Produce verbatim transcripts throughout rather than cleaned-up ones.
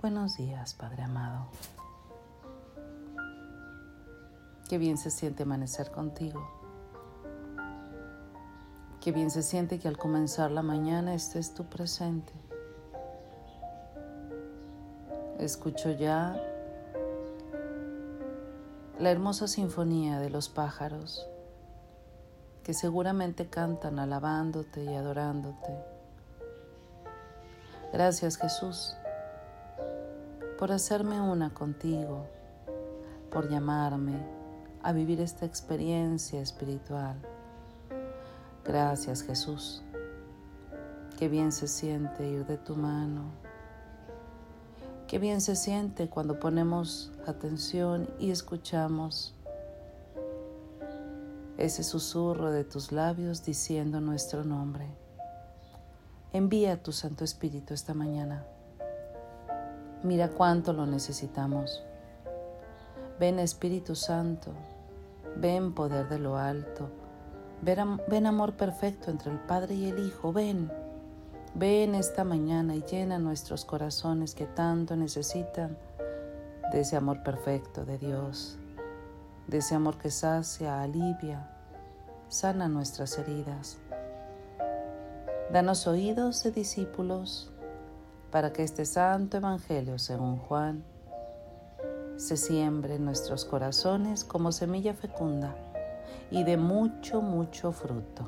Buenos días, Padre amado. Qué bien se siente amanecer contigo. Qué bien se siente que al comenzar la mañana estés tú presente. Escucho ya la hermosa sinfonía de los pájaros que seguramente cantan alabándote y adorándote. Gracias, Jesús, por hacerme una contigo, por llamarme a vivir esta experiencia espiritual. Gracias, Jesús. Qué bien se siente ir de tu mano. Qué bien se siente cuando ponemos atención y escuchamos ese susurro de tus labios diciendo nuestro nombre. Envía tu Santo Espíritu esta mañana. Mira cuánto lo necesitamos. Ven, Espíritu Santo, ven, poder de lo alto, ven, ven amor perfecto entre el Padre y el Hijo, ven, ven esta mañana y llena nuestros corazones que tanto necesitan de ese amor perfecto de Dios, de ese amor que sacia, alivia, sana nuestras heridas. Danos oídos de discípulos para que este santo evangelio según Juan se siembre en nuestros corazones como semilla fecunda y de mucho, mucho fruto.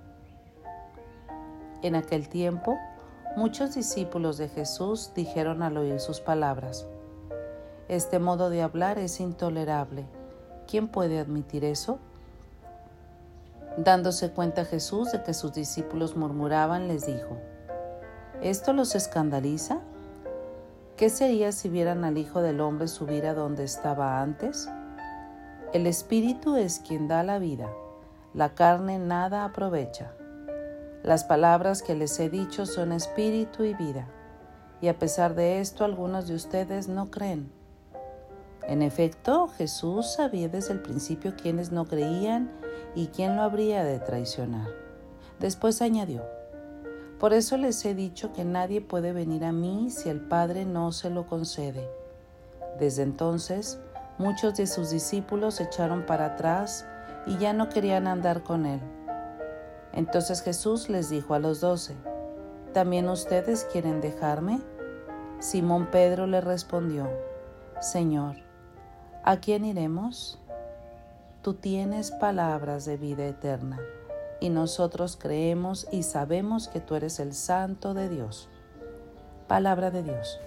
En aquel tiempo, muchos discípulos de Jesús dijeron al oír sus palabras: «Este modo de hablar es intolerable. ¿Quién puede admitir eso?». Dándose cuenta Jesús de que sus discípulos murmuraban, les dijo: ¿Esto los escandaliza? ¿Qué sería si vieran al Hijo del Hombre subir a donde estaba antes? El Espíritu es quien da la vida, la carne nada aprovecha. Las palabras que les he dicho son espíritu y vida, y a pesar de esto algunos de ustedes no creen. En efecto, Jesús sabía desde el principio quiénes no creían y quién lo habría de traicionar. Después añadió: «Por eso les he dicho que nadie puede venir a mí si el Padre no se lo concede». Desde entonces, muchos de sus discípulos se echaron para atrás y ya no querían andar con él. Entonces Jesús les dijo a los doce: «¿También ustedes quieren dejarme?». Simón Pedro le respondió: «Señor, ¿a quién iremos? Tú tienes palabras de vida eterna, y nosotros creemos y sabemos que tú eres el Santo de Dios». Palabra de Dios.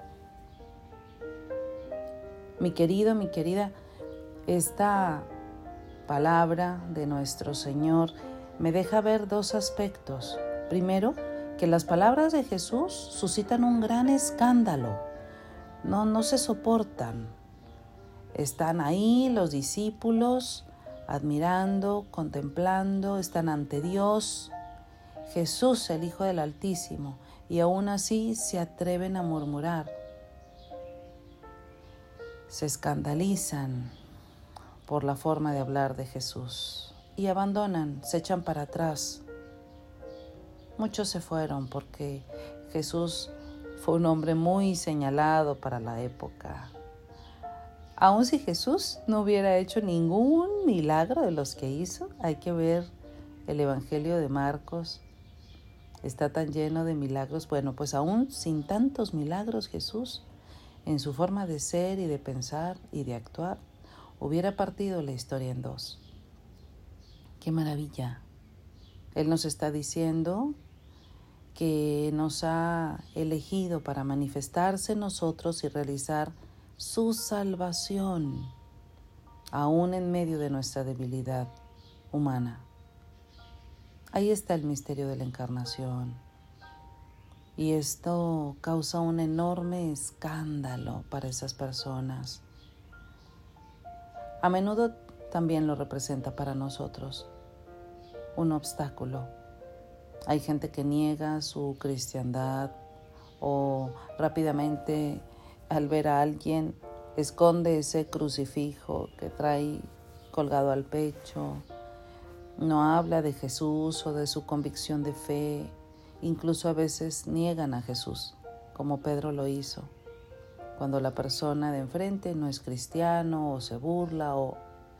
Mi querido, mi querida, esta palabra de nuestro Señor me deja ver dos aspectos. Primero, que las palabras de Jesús suscitan un gran escándalo. No, no se soportan. Están ahí los discípulos admirando, contemplando, están ante Dios, Jesús, el Hijo del Altísimo, y aún así se atreven a murmurar. Se escandalizan por la forma de hablar de Jesús y abandonan, se echan para atrás. Muchos se fueron porque Jesús fue un hombre muy señalado para la época. Aun si Jesús no hubiera hecho ningún milagro de los que hizo, hay que ver el Evangelio de Marcos. Está tan lleno de milagros. Bueno, pues aún sin tantos milagros, Jesús, en su forma de ser y de pensar y de actuar, hubiera partido la historia en dos. ¡Qué maravilla! Él nos está diciendo que nos ha elegido para manifestarse en nosotros y realizar su salvación, aún en medio de nuestra debilidad humana. Ahí está el misterio de la encarnación. Y esto causa un enorme escándalo para esas personas. A menudo también lo representa para nosotros, un obstáculo. Hay gente que niega su cristiandad o rápidamente al ver a alguien esconde ese crucifijo que trae colgado al pecho. No habla de Jesús o de su convicción de fe. Incluso a veces niegan a Jesús, como Pedro lo hizo. cuando la persona de enfrente no es cristiano o se burla o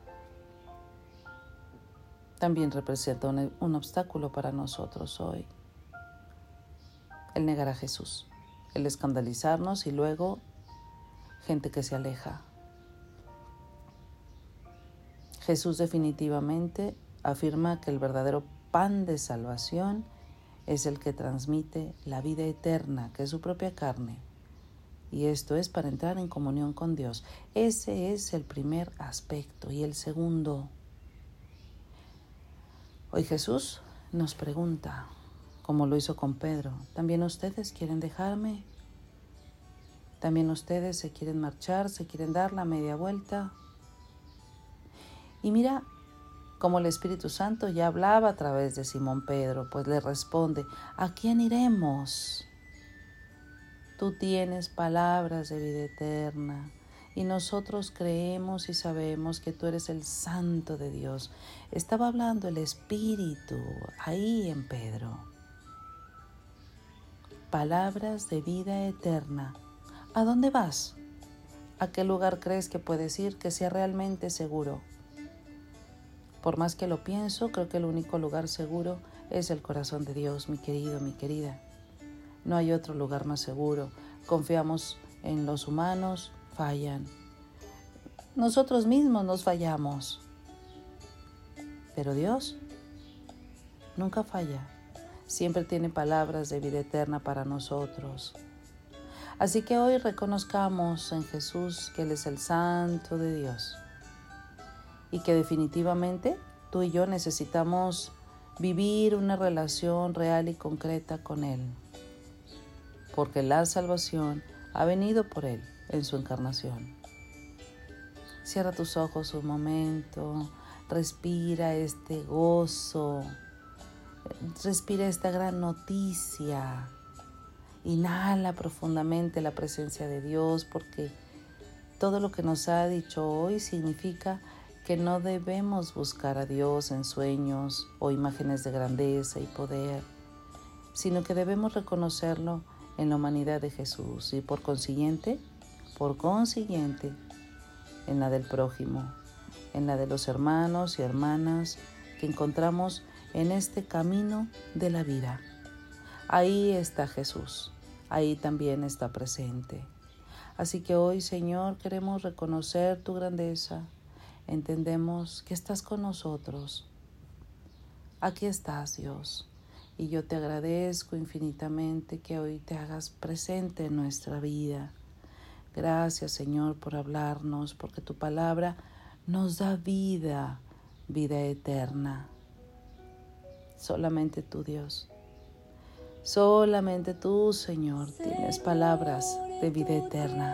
también representa un, un obstáculo para nosotros hoy. El negar a Jesús, el escandalizarnos y luego gente que se aleja. Jesús definitivamente afirma que el verdadero pan de salvación es el que transmite la vida eterna, que es su propia carne. Y esto es para entrar en comunión con Dios. Ese es el primer aspecto. Y el segundo, hoy Jesús nos pregunta, como lo hizo con Pedro, ¿también ustedes quieren dejarme? ¿También ustedes se quieren marchar, se quieren dar la media vuelta? Y mira cómo el Espíritu Santo ya hablaba a través de Simón Pedro, pues le responde, ¿a quién iremos? Tú tienes palabras de vida eterna y nosotros creemos y sabemos que tú eres el Santo de Dios. Estaba hablando el Espíritu ahí en Pedro. Palabras de vida eterna. ¿A dónde vas? ¿A qué lugar crees que puedes ir que sea realmente seguro? Por más que lo pienso, creo que el único lugar seguro es el corazón de Dios, mi querido, mi querida. No hay otro lugar más seguro. Confiamos en los humanos, fallan. Nosotros mismos nos fallamos. Pero Dios nunca falla. Siempre tiene palabras de vida eterna para nosotros. Así que hoy reconozcamos en Jesús que Él es el Santo de Dios. Y que definitivamente tú y yo necesitamos vivir una relación real y concreta con Él. Porque la salvación ha venido por Él en su encarnación. Cierra tus ojos un momento, respira este gozo, respira esta gran noticia. Inhala profundamente la presencia de Dios, porque todo lo que nos ha dicho hoy significa que no debemos buscar a Dios en sueños o imágenes de grandeza y poder, sino que debemos reconocerlo en la humanidad de Jesús y por consiguiente, por consiguiente, en la del prójimo, en la de los hermanos y hermanas que encontramos en este camino de la vida. Ahí está Jesús, ahí también está presente. Así que hoy, Señor, queremos reconocer tu grandeza. Entendemos que estás con nosotros. Aquí estás, Dios. Y yo te agradezco infinitamente que hoy te hagas presente en nuestra vida. Gracias, Señor, por hablarnos, porque tu palabra nos da vida, vida eterna. Solamente tú, Dios. Solamente tú, Señor, tienes palabras de vida eterna.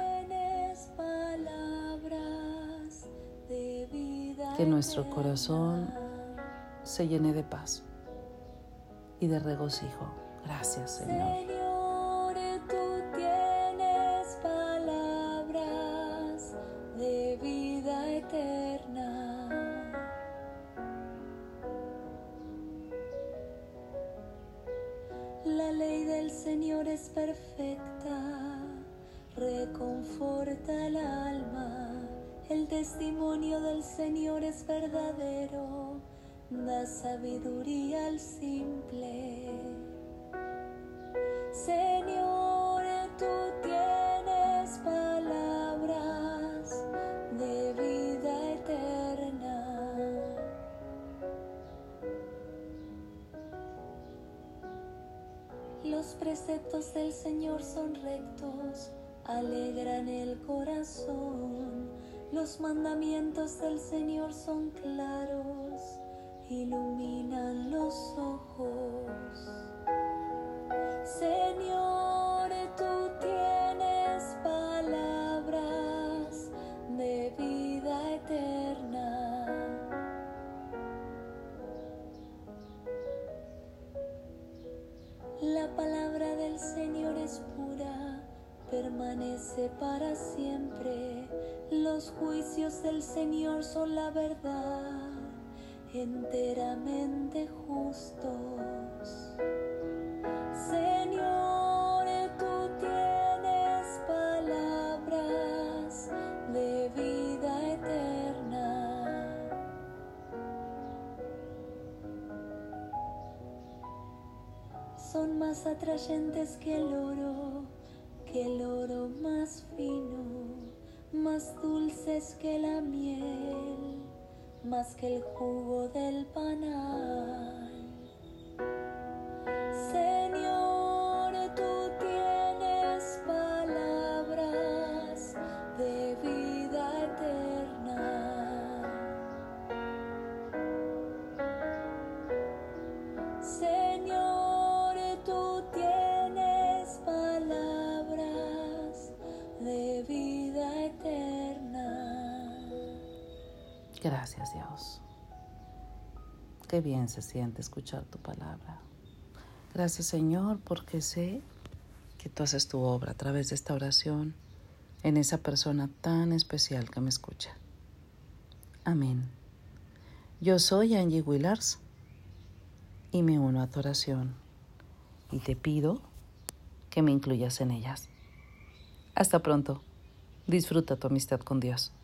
Que nuestro corazón se llene de paz y de regocijo. Gracias, Señor. Señor, tú tienes palabras de vida eterna. La ley del Señor es perfecta, reconforta el alma. El testimonio del Señor es verdadero, da sabiduría al simple. Señor, tú tienes palabras de vida eterna. Los preceptos del Señor son rectos, alegran el corazón. Los mandamientos del Señor son claros, iluminan los ojos. Señor, tú tienes palabras de vida eterna. La palabra del Señor es pura, permanece para siempre. Los juicios del Señor son la verdad, enteramente justos. Señor, tú tienes palabras más atrayentes que el oro, que el oro más fino, más dulces que la miel, más que el jugo del panal. Señor, tú tienes palabras de vida eterna. Señor, tú tienes palabras de vida eterna. Gracias, Dios. Qué bien se siente escuchar tu palabra. Gracias, Señor, porque sé que tú haces tu obra a través de esta oración en esa persona tan especial que me escucha. Amén. Yo soy Angie Willars y me uno a tu oración y te pido que me incluyas en ellas. Hasta pronto. Disfruta tu amistad con Dios.